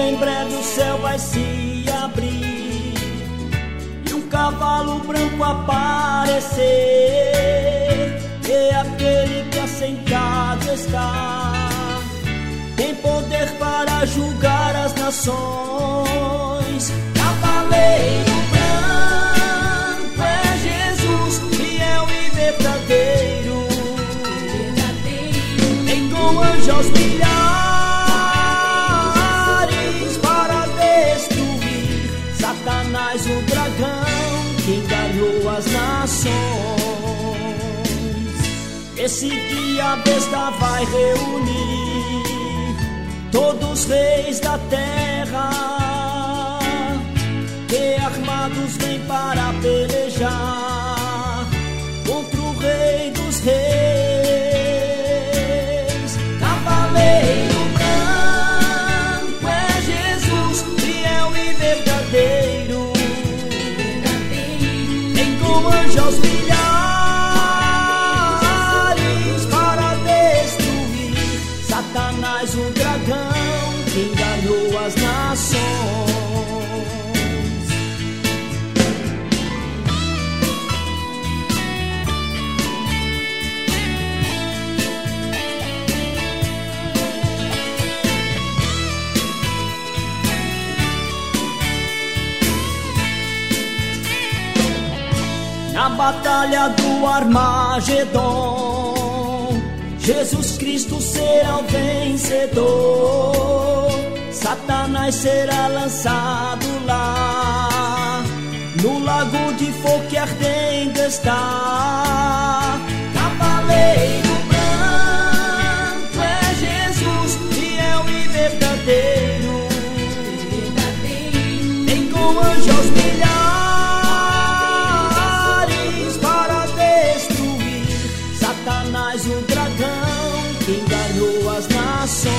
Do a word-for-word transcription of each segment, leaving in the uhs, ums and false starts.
em breve o céu vai se abrir e um cavalo branco aparecer, e aquele que assentado está tem poder para julgar as nações. Cavaleiro branco é Jesus, fiel e verdadeiro, vem com anjos milhares para destruir Satanás, o dragão que enganou as nações. Esse dia a besta vai reunir todos os reis da terra, que armados vêm para pelejar contra o Rei dos Reis. Cavaleiro branco é Jesus, fiel e verdadeiro, vem com anjos milhares para destruir Satanás, o dragão que enganou as nações. Na batalha do Armagedon, Jesus Cristo será o vencedor. Satanás será lançado lá no lago de fogo que ardendo está. Cavaleiro branco é Jesus, fiel e verdadeiro, vem com anjos milhares para destruir Satanás, o dragão que enganou as nações.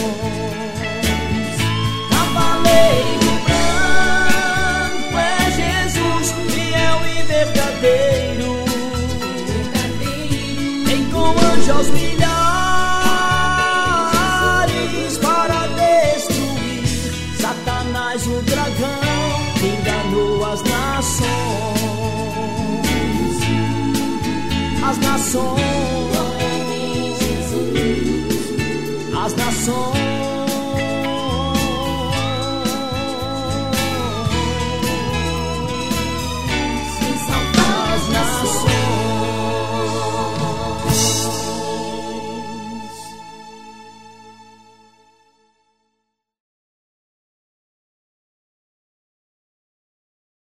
Cavaleiro branco é Jesus, fiel e verdadeiro, vem com anjos milhares para destruir Satanás, o dragão que enganou as nações. As nações, as nações.